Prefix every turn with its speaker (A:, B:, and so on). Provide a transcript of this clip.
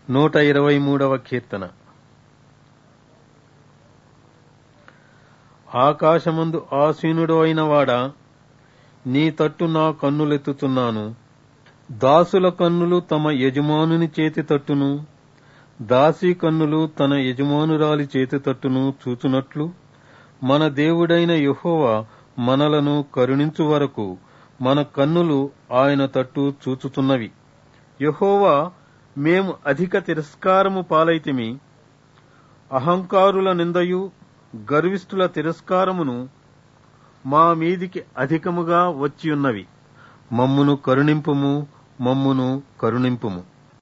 A: 123వ కీర్తన. ఆకాశమందు ఆసీనుడు అయిన వాడా, నీ తట్టు నా కన్నులెత్తుతున్నాను. దాసుల కన్నులు తమ యజమానుని చేతి తట్టును, దాసీ కన్నులు తన యజమానురాలి చేతి తట్టును చూచునట్లు, మన దేవుడైన యెహోవా మనలను కరుణించు వరకు మన కన్నులు ఆయన తట్టు చూచుతున్నవి. యెహోవా, మేము అధిక తిరస్కారము పాలైతిమి. అహంకారుల నిందయు గర్విష్ఠుల తిరస్కారమును మా మీదికి అధికముగా వచ్చియున్నవి. మమ్మును కరుణింపుము, మమ్మును కరుణింపుము.